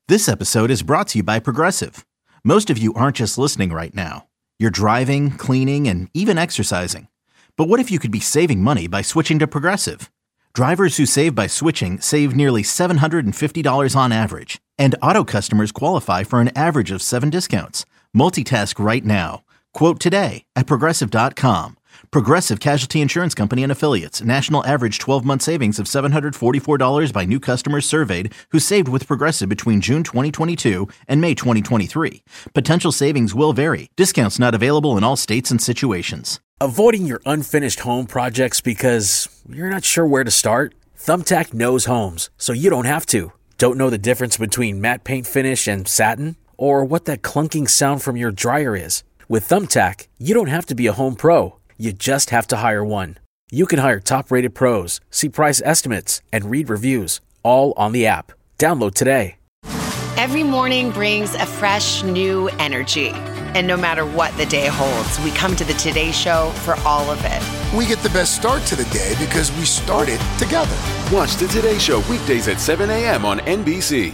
This episode is brought to you by Progressive. Most of you aren't just listening right now. You're driving, cleaning, and even exercising. But what if you could be saving money by switching to Progressive? Drivers who save by switching save nearly $750 on average. And auto customers qualify for an average of 7 discounts. Multitask right now. Quote today at Progressive.com. Progressive Casualty Insurance Company and Affiliates. National average 12-month savings of $744 by new customers surveyed who saved with Progressive between June 2022 and May 2023. Potential savings will vary. Discounts not available in all states and situations. Avoiding your unfinished home projects because you're not sure where to start? Thumbtack knows homes, so you don't have to. Don't know the difference between matte paint finish and satin? Or what that clunking sound from your dryer is? With Thumbtack, you don't have to be a home pro. You just have to hire one. You can hire top-rated pros, see price estimates, and read reviews, all on the app. Download today. Every morning brings a fresh, new energy. And no matter what the day holds, we come to the Today Show for all of it. We get the best start to the day because we started together. Watch the Today Show weekdays at 7 a.m. on NBC.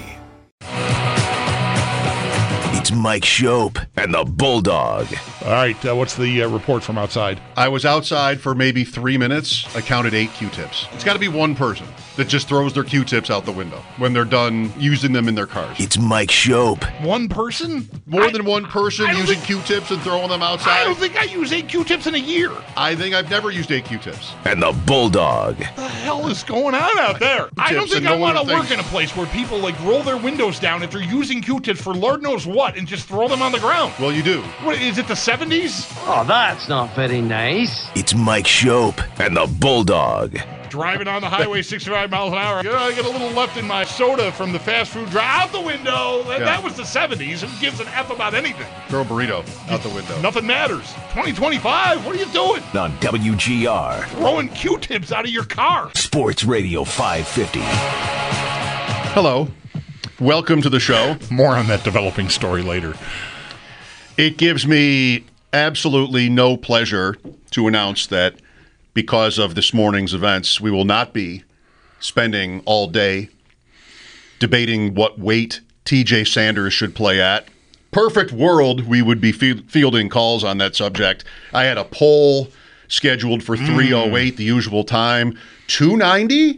It's Mike Shope and the Bulldog. All right, what's the report from outside? I was outside for maybe 3 minutes. I counted 8 Q-tips. It's got to be one person that just throws their Q-tips out the window when they're done using them in their cars. It's Mike Shope. One person? More than one person using Q-tips and throwing them outside? I don't think I use 8 Q-tips in a year. I think I've never used 8 Q-tips. And the Bulldog. What the hell is going on out there? I don't think I want to work in a place where people roll their windows down if they're using Q-tips for Lord knows what and just throw them on the ground. Well, you do. What, is it the 70s? Oh, that's not very nice. It's Mike Shope and the Bulldog. Driving on the highway 65 miles an hour. I get a little left in my soda from the fast food drive out the window. That was the 70s. Who gives an F about anything? Throw a burrito out the window. Nothing matters. 2025, what are you doing? On WGR. Throwing Q-tips out of your car. Sports Radio 550. Hello. Welcome to the show. More on that developing story later. It gives me absolutely no pleasure to announce that because of this morning's events, we will not be spending all day debating what weight TJ Sanders should play at. Perfect world, we would be fielding calls on that subject. I had a poll scheduled for 3:08, the usual time. 290,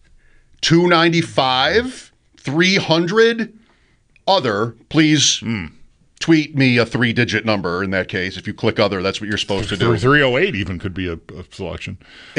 295, 300, other. Please tweet me a 3-digit number in that case. If you click other, that's what you're supposed to do. 308 even could be a selection.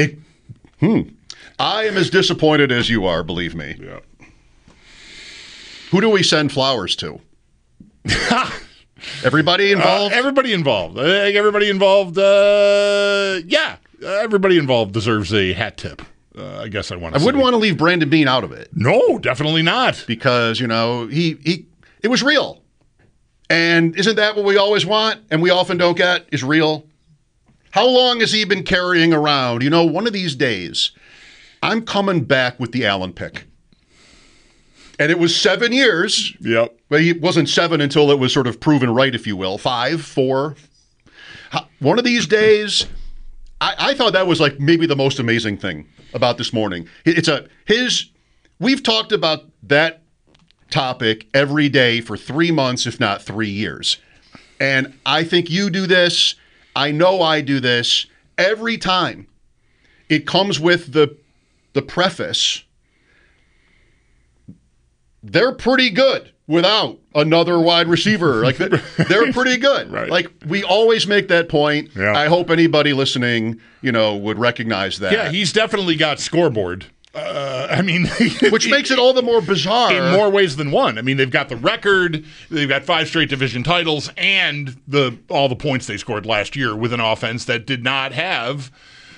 I am as disappointed as you are, believe me. Yeah. Who do we send flowers to? Everybody involved? Everybody involved. I think everybody involved, everybody involved deserves a hat tip. I guess I wouldn't want to leave Brandon Beane out of it. No, definitely not. Because, it was real. And isn't that what we always want and we often don't get is real? How long has he been carrying around? One of these days, I'm coming back with the Allen pick. And it was 7 years. Yep. But it wasn't 7 until it was sort of proven right, if you will. 5, 4. One of these days, I thought that was maybe the most amazing thing about this morning. We've talked about that topic every day for 3 months, if not 3 years. And I think you do this. I know I do this. Every time it comes with the preface, they're pretty good without another wide receiver. They're pretty good. Right. We always make that point. Yeah. I hope anybody listening, would recognize that. Yeah, he's definitely got scoreboard. Which makes it all the more bizarre. In more ways than one. They've got the record, they've got 5 straight division titles, and all the points they scored last year with an offense that did not have,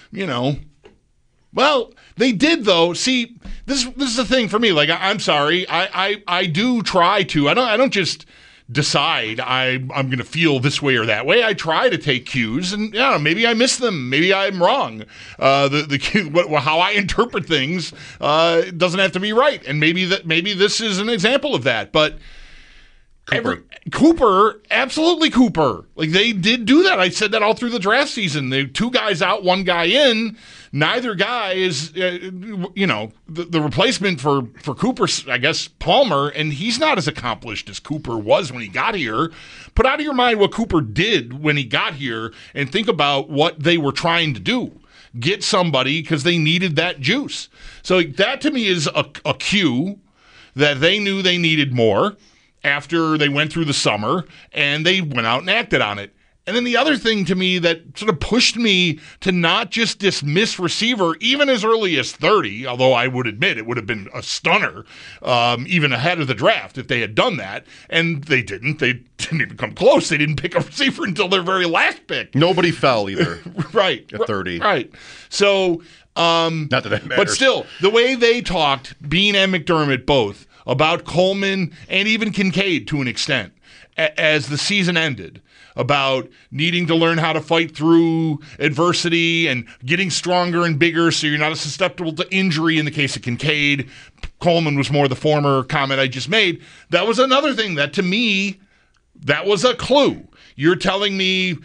Well, they did, though. See, this is the thing for me. I'm sorry. I do try to. I don't just decide I'm going to feel this way or that way. I try to take cues, and maybe I miss them. Maybe I'm wrong. How I interpret things doesn't have to be right, and maybe this is an example of that. But Cooper, absolutely Cooper. Like, they did do that. I said that all through the draft season. They 2 guys out, 1 guy in. Neither guy is, the replacement for Cooper, I guess, Palmer, and he's not as accomplished as Cooper was when he got here. Put out of your mind what Cooper did when he got here and think about what they were trying to do. Get somebody because they needed that juice. So that to me is a cue that they knew they needed more after they went through the summer, and they went out and acted on it. And then the other thing to me that sort of pushed me to not just dismiss receiver even as early as 30, although I would admit it would have been a stunner even ahead of the draft if they had done that. And they didn't. They didn't even come close. They didn't pick a receiver until their very last pick. Nobody fell either. Right. At 30. Right. So, not that matters. But still, the way they talked, Bean and McDermott both, about Coleman and even Kincaid to an extent as the season ended, about needing to learn how to fight through adversity and getting stronger and bigger so you're not as susceptible to injury in the case of Kincaid. Coleman was more the former comment I just made. That was another thing that, to me, that was a clue. You're telling me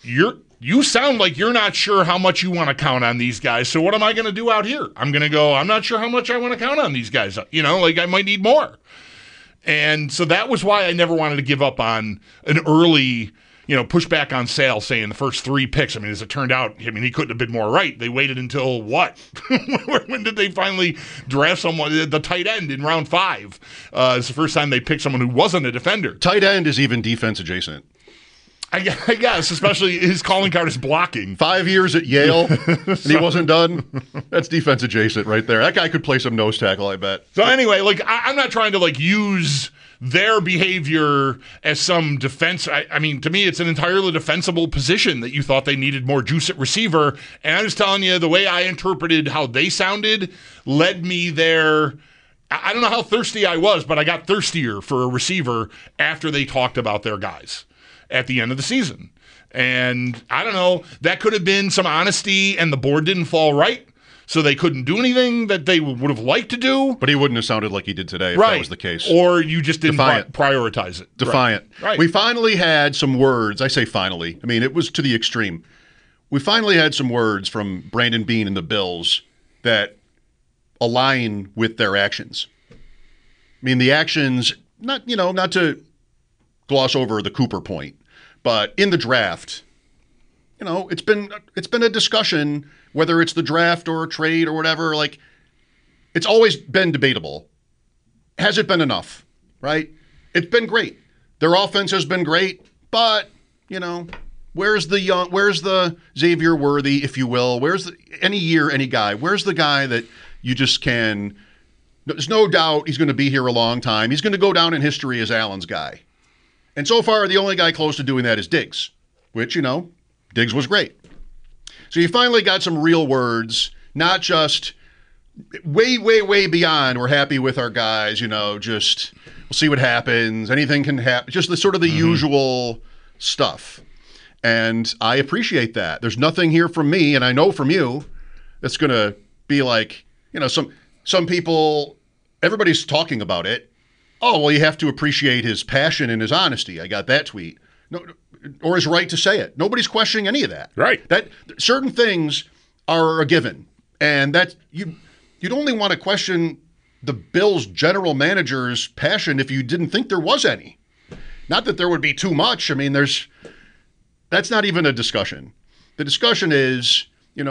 you sound like you're not sure how much you want to count on these guys, so what am I going to do out here? I'm going to go, I'm not sure how much I want to count on these guys. I might need more. And so that was why I never wanted to give up on an early push back on Sale, saying the first 3 picks. I mean, as it turned out, he couldn't have been more right. They waited until what? When did they finally draft someone, the tight end in round 5? It's the first time they picked someone who wasn't a defender. Tight end is even defense adjacent. I guess, especially his calling card is blocking. 5 years at Yale, and he wasn't done. That's defense adjacent right there. That guy could play some nose tackle, I bet. So anyway, I'm not trying to use their behavior as some defense. I mean, to me, it's an entirely defensible position that you thought they needed more juice at receiver. And I'm just telling you, the way I interpreted how they sounded led me there. I don't know how thirsty I was, but I got thirstier for a receiver after they talked about their guys at the end of the season. And I don't know, that could have been some honesty and the board didn't fall right, so they couldn't do anything that they would have liked to do. But he wouldn't have sounded like he did today if that was the case. Or you just didn't prioritize it. Defiant. Right. We finally had some words. I say finally. I mean, it was to the extreme. We finally had some words from Brandon Beane and the Bills that align with their actions. I mean, the actions, not to gloss over the Cooper point, but in the draft, it's been a discussion, whether it's the draft or a trade or whatever. It's always been debatable. Has it been enough? Right? It's been great. Their offense has been great, but where's the Xavier Worthy, if you will? Where's any guy? Where's the guy that you just can? There's no doubt he's going to be here a long time. He's going to go down in history as Allen's guy. And so far, the only guy close to doing that is Diggs, which, Diggs was great. So you finally got some real words, not just way, way, way beyond we're happy with our guys, just we'll see what happens. Anything can happen. Just the sort of the usual stuff. And I appreciate that. There's nothing here from me, and I know from you, that's going to be like, some people, everybody's talking about it. Oh, well, you have to appreciate his passion and his honesty. I got that tweet. No, or his right to say it. Nobody's questioning any of that. Right. That certain things are a given. And that you'd only want to question the Bills' general manager's passion if you didn't think there was any. Not that there would be too much. I mean, that's not even a discussion. The discussion is,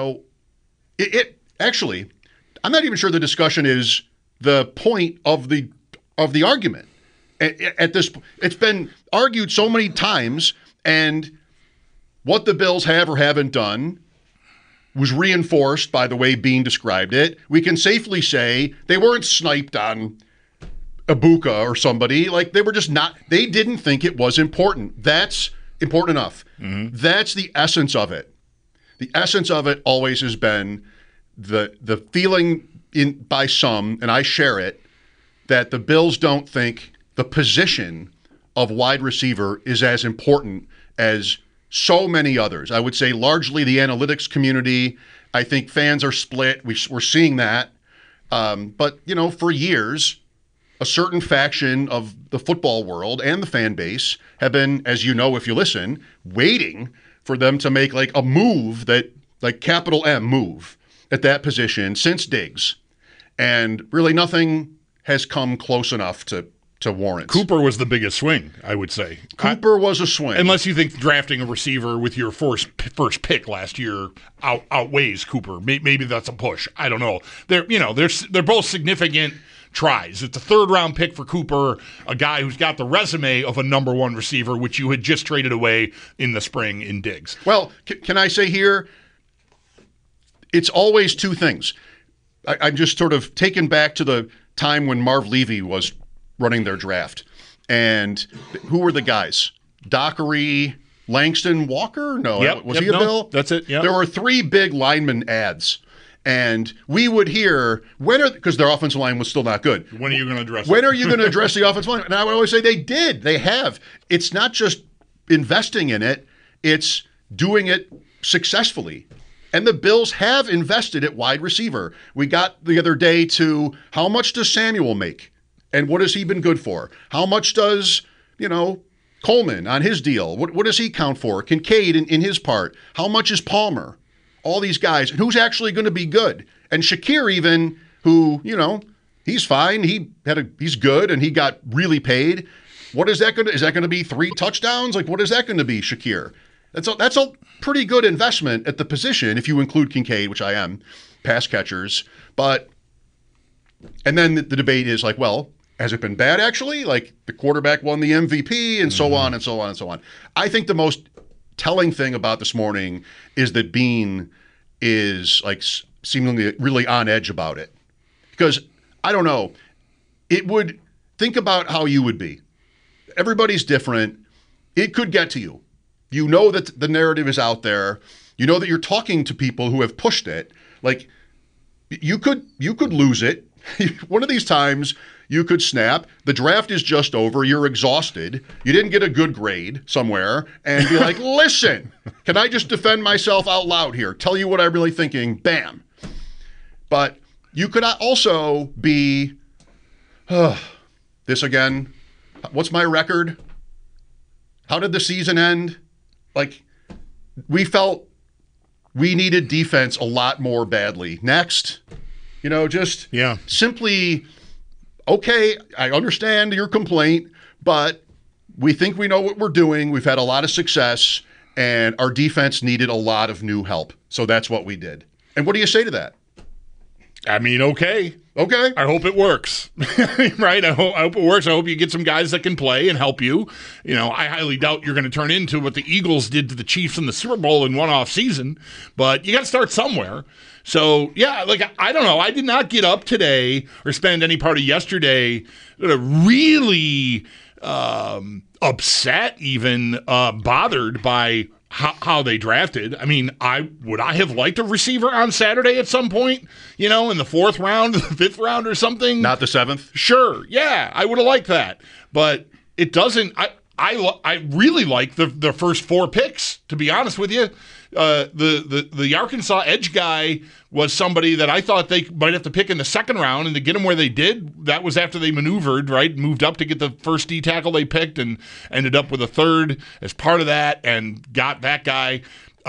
actually, I'm not even sure the discussion is the point of the argument. At this, it's been argued so many times, and what the Bills have or haven't done was reinforced by the way Beane described it. We can safely say they weren't sniped on Ibuka or somebody. They were just not. They didn't think it was important. That's important enough. Mm-hmm. That's the essence of it. The essence of it always has been the feeling by some, and I share it, that the Bills don't think the position of wide receiver is as important as so many others. I would say largely the analytics community. I think fans are split. We're seeing that. But, for years, a certain faction of the football world and the fan base have been, as you know if you listen, waiting for them to make like a move that, like capital M move at that position since Diggs. And really nothing has come close enough to warrant. Cooper was the biggest swing, I would say. Cooper was a swing. Unless you think drafting a receiver with your first pick last year outweighs Cooper. Maybe that's a push. I don't know. They're both significant tries. It's a third-round pick for Cooper, a guy who's got the resume of a number one receiver, which you had just traded away in the spring in Diggs. Well, can I say here, it's always two things. I'm just sort of taken back to the time when Marv Levy was running their draft. And who were the guys? Dockery, Langston, Walker? No, was he a Bill? That's it, yeah. There were 3 big lineman ads. And we would hear, because their offensive line was still not good. When are you going to address When are you going to address the offensive line? And I would always say they did. They have. It's not just investing in it. It's doing it successfully. And the Bills have invested at wide receiver. We got the other day to how much does Samuel make? And what has he been good for? How much does, Coleman on his deal? What does he count for? Kincaid in his part? How much is Palmer? All these guys. And who's actually going to be good? And Shakir even, who, he's fine. He's good and he got really paid. What is that going to, is that going to be 3 touchdowns? Like, what is that going to be, Shakir? That's a pretty good investment at the position, if you include Kincaid, which I am, pass catchers. And then the debate is like, well, has it been bad actually? Like the quarterback won the MVP and so on and so on and so on. I think the most telling thing about this morning is that Bean is like seemingly really on edge about it. Because, I don't know, think about how you would be. Everybody's different. It could get to you. You know that the narrative is out there. You know that you're talking to people who have pushed it. Like, you could lose it. One of these times, you could snap. The draft is just over. You're exhausted. You didn't get a good grade somewhere. And be like, listen, can I just defend myself out loud here? Tell you what I'm really thinking. Bam. But you could also be, this again. What's my record? How did the season end? Like, we felt we needed defense a lot more badly. Next, simply, okay, I understand your complaint, but we think we know what we're doing. We've had a lot of success, and our defense needed a lot of new help. So that's what we did. And what do you say to that? I mean, okay. Okay. I hope it works. Right? I hope it works. I hope you get some guys that can play and help you. I highly doubt you're going to turn into what the Eagles did to the Chiefs in the Super Bowl in one off season, but you got to start somewhere. So, yeah, I don't know. I did not get up today or spend any part of yesterday really upset, even bothered by how they drafted. I mean, would I have liked a receiver on Saturday at some point, in the 4th round, the 5th round or something? Not the 7th? Sure. Yeah, I would have liked that. But it doesn't. I really like the first 4 picks, to be honest with you. The Arkansas edge guy was somebody that I thought they might have to pick in the 2nd round, and to get him where they did, that was after they maneuvered, right? Moved up to get the first D tackle they picked and ended up with a 3rd as part of that and got that guy.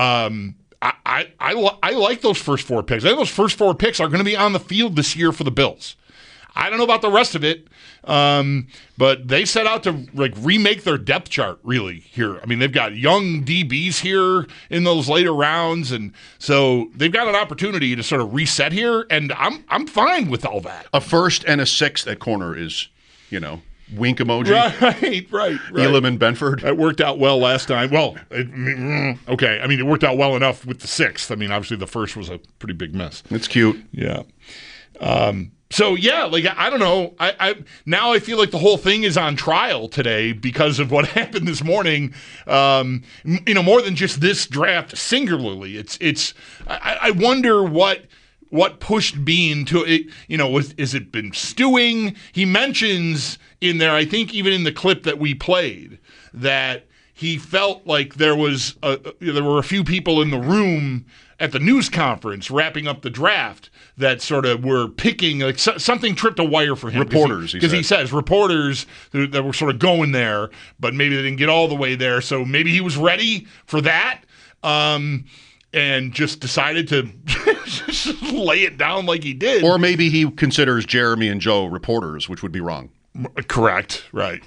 I like those first 4 picks. I think those first 4 picks are going to be on the field this year for the Bills. I don't know about the rest of it, but they set out to remake their depth chart really here. I mean, they've got young DBs here in those later rounds, and so they've got an opportunity to sort of reset here, and I'm fine with all that. A 1st and a 6th at corner is, wink emoji. Right. Elam and Benford. That worked out well last time. Well, okay. I mean, it worked out well enough with the 6th. I mean, obviously the 1st was a pretty big mess. It's cute. Yeah. So yeah, I don't know. I now I feel like the whole thing is on trial today because of what happened this morning. More than just this draft singularly. I wonder what pushed Bean to it. Is it been stewing? He mentions in there, I think even in the clip that we played, that he felt like there were a few people in the room at the news conference wrapping up the draft that sort of were picking, like something tripped a wire for him. Reporters, because he says reporters that were sort of going there, but maybe they didn't get all the way there. So maybe he was ready for that, and just decided to just lay it down like he did. Or maybe he considers Jeremy and Joe reporters, which would be wrong. Correct. Right.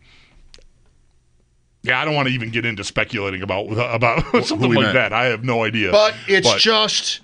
Yeah, I don't want to even get into speculating about something like that. I have no idea. But it's just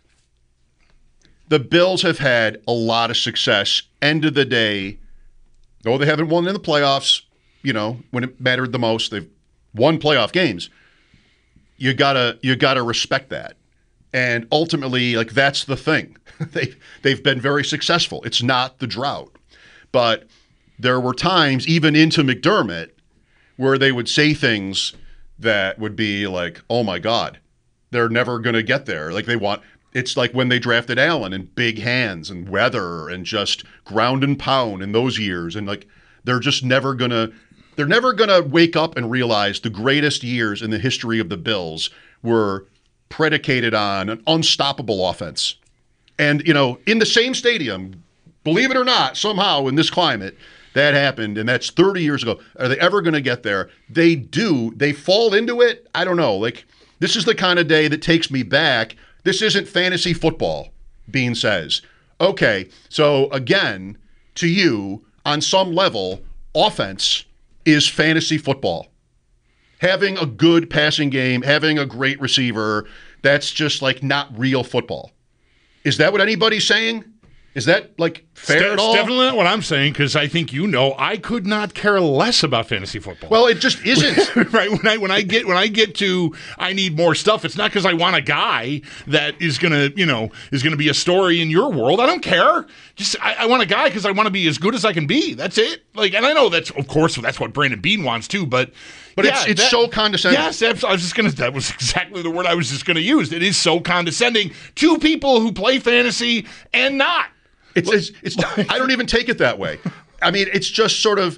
the Bills have had a lot of success. End of the day, though they haven't won in the playoffs, when it mattered the most, they've won playoff games. You gotta respect that. And ultimately, like, that's the thing. They've been very successful. It's not the drought. But there were times, even into McDermott, where they would say things that would be like, oh my God, they're never going to get there. Like it's like when they drafted Allen and big hands and weather and just ground and pound in those years. And like, they're never going to wake up and realize the greatest years in the history of the Bills were predicated on an unstoppable offense. And, in the same stadium, believe it or not, somehow in this climate, that happened, and that's 30 years ago. Are they ever going to get there? They do. They fall into it. I don't know. Like, this is the kind of day that takes me back. This isn't fantasy football, Bean says. Okay, so again, to you, on some level, offense is fantasy football. Having a good passing game, having a great receiver, that's just like not real football. Is that what anybody's saying? Is that like fair at all? It's definitely not what I'm saying, because I think I could not care less about fantasy football. Well, it just isn't. Right. When I get to I need more stuff, it's not because I want a guy that is gonna be a story in your world. I don't care. Just I want a guy because I want to be as good as I can be. That's it. Like, and I know that's what Brandon Beane wants too, but yeah, it's so condescending. Yes, that was exactly the word I was just gonna use. It is so condescending to people who play fantasy and not. It's I don't even take it that way. I mean, it's just sort of,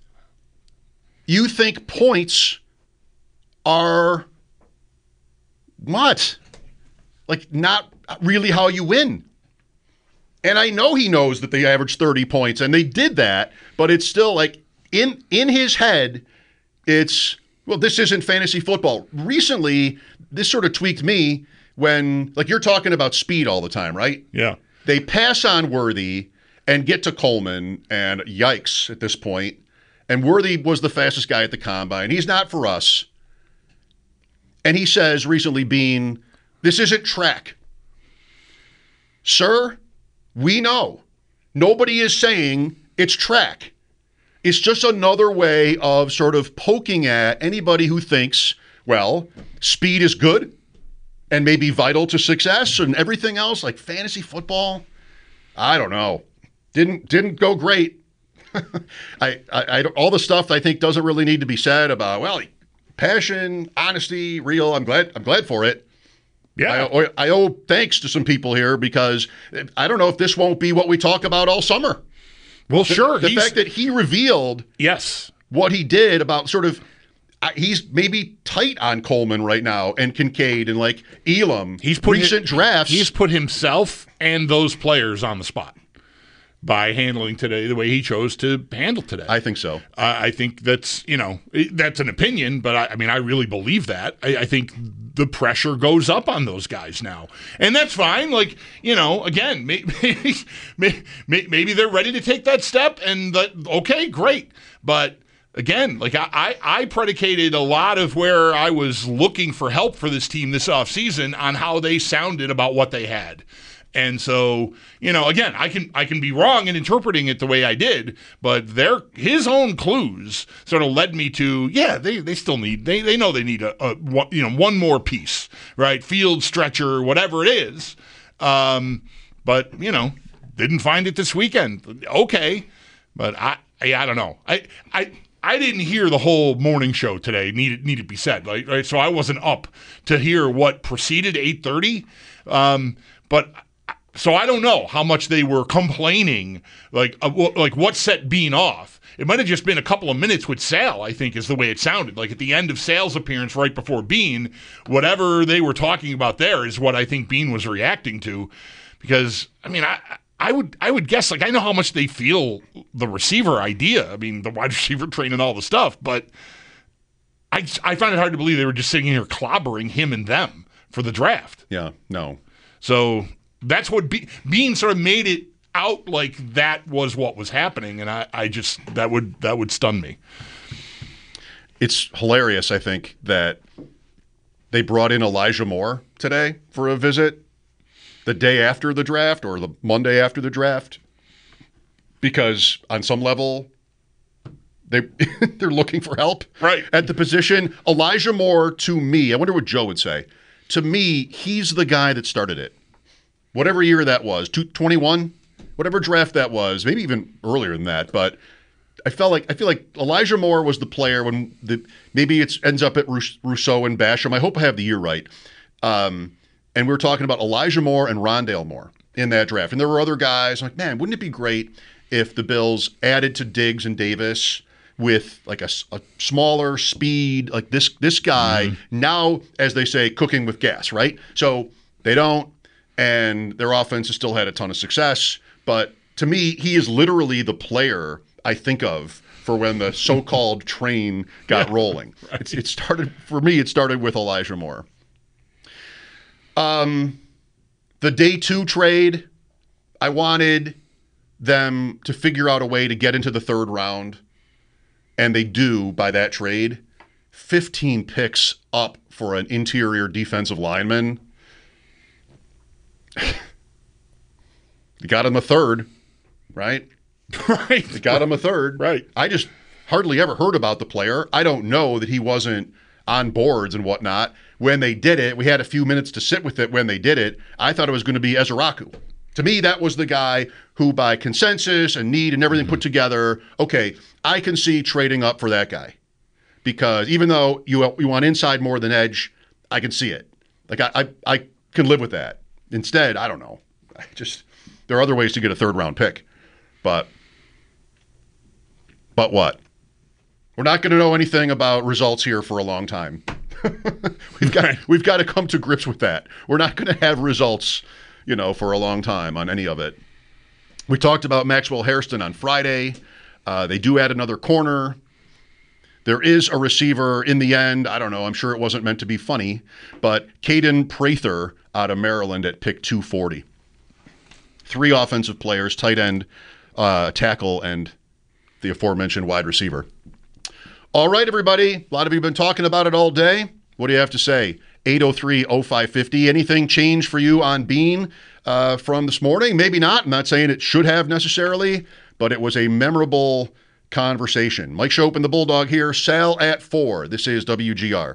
you think points are what? Like, not really how you win. And I know he knows that they averaged 30 points, and they did that, but it's still like, in his head, it's, well, this isn't fantasy football. Recently, this sort of tweaked me when, like, you're talking about speed all the time, right? Yeah. They pass on Worthy and get to Coleman, and yikes at this point. And Worthy was the fastest guy at the combine. He's not for us. And he says recently, Bean, this isn't track. Sir, we know. Nobody is saying it's track. It's just another way of sort of poking at anybody who thinks, well, speed is good and may be vital to success, and everything else, like fantasy football, I don't know. Didn't go great. I all the stuff I think doesn't really need to be said about, well, passion, honesty, real. I'm glad for it. Yeah. I owe thanks to some people here, because I don't know if this won't be what we talk about all summer. Well, sure. The fact that he revealed what he did about sort of, he's maybe tight on Coleman right now and Kincaid and like Elam. Recent drafts. He's put himself and those players on the spot by handling today the way he chose to handle today. I think so. I think that's an opinion, but I really believe that. I think the pressure goes up on those guys now, and that's fine. Like, again, maybe they're ready to take that step, and okay, great, but. Again, like I predicated a lot of where I was looking for help for this team this offseason on how they sounded about what they had. And so, again, I can be wrong in interpreting it the way I did, but his own clues sort of led me to, they still need, they know they need one more piece, right? Field stretcher, whatever it is. But, didn't find it this weekend. Okay. But I don't know. I didn't hear the whole morning show today, need to be said, right? So I wasn't up to hear what preceded 8:30. But So I don't know how much they were complaining, like what set Bean off. It might have just been a couple of minutes with Sal, I think, is the way it sounded. Like at the end of Sal's appearance right before Bean, whatever they were talking about there is what I think Bean was reacting to. Because, I mean, I would guess, like, I know how much they feel the receiver idea. I mean, the wide receiver training all the stuff, but I find it hard to believe they were just sitting here clobbering him and them for the draft. Yeah, no. So that's what Bean sort of made it out like that was what was happening, and I just that would stun me. It's hilarious, I think, that they brought in Elijah Moore today for a visit the day after the draft or the Monday after the draft, because on some level they're looking for help at the position. Elijah Moore, to me, I wonder what Joe would say. To me, he's the guy that started it. Whatever year that was, 21, whatever draft that was, maybe even earlier than that. But I feel like Elijah Moore was the player when maybe it ends up at Rousseau and Basham. I hope I have the year right. And we were talking about Elijah Moore and Rondale Moore in that draft, and there were other guys. I'm like, man, wouldn't it be great if the Bills added to Diggs and Davis with like a smaller speed, like this guy now, as they say, cooking with gas, right? So they don't. And their offense has still had a ton of success. But to me, he is literally the player I think of for when the so-called train got rolling. Right. It started with Elijah Moore. The day 2 trade, I wanted them to figure out a way to get into the third round. And they do by that trade. 15 picks up for an interior defensive lineman. You got him a third, right? Right. You got him a third. Right. I just hardly ever heard about the player. I don't know that he wasn't on boards and whatnot. When they did it, we had a few minutes to sit with it when they did it. I thought it was going to be Ezeraku. To me, that was the guy who, by consensus and need and everything put together, okay, I can see trading up for that guy. Because even though you want inside more than edge, I can see it. Like, I can live with that. Instead, I don't know. There are other ways to get a third-round pick. But what? We're not going to know anything about results here for a long time. We've got to come to grips with that. We're not going to have results, for a long time on any of it. We talked about Maxwell Hairston on Friday. They do add another corner. There is a receiver in the end. I don't know. I'm sure it wasn't meant to be funny. But Caden Prather out of Maryland at pick 240. 3 offensive players, tight end, tackle, and the aforementioned wide receiver. All right, everybody. A lot of you have been talking about it all day. What do you have to say? 803-0550. Anything change for you on Bean from this morning? Maybe not. I'm not saying it should have necessarily, but it was a memorable conversation. Mike Schopp and the Bulldog here. Sal at 4. This is WGR.